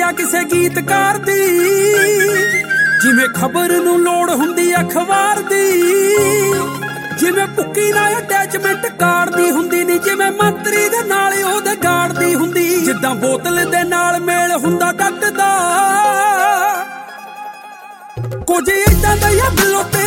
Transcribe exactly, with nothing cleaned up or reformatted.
ਆ ਕਿਸੇ ਗੀਤਕਾਰ ਦੀ, ਜਿਵੇਂ ਖਬਰ ਨੂੰ ਲੋੜ ਹੁੰਦੀ ਅਖਬਾਰ ਦੀ, ਜਿਵੇਂ ਭੁੱਕੀ ਨਾਲ ਅਟੈਚਮੈਂਟ ਕਾਰ ਦੀ ਹੁੰਦੀ ਨੀ, ਜਿਵੇਂ ਮੰਤਰੀ ਦੇ ਨਾਲ ਉਹਦੇ ਗਾਰਡ ਦੀ ਹੁੰਦੀ, ਜਿੱਦਾਂ ਬੋਤਲ ਦੇ ਨਾਲ ਮੇਲ ਹੁੰਦਾ ਡੱਟ ਦਾ, ਕੁਝ ਏਦਾਂ ਦਾ ਆ ਬਿੱਲੋ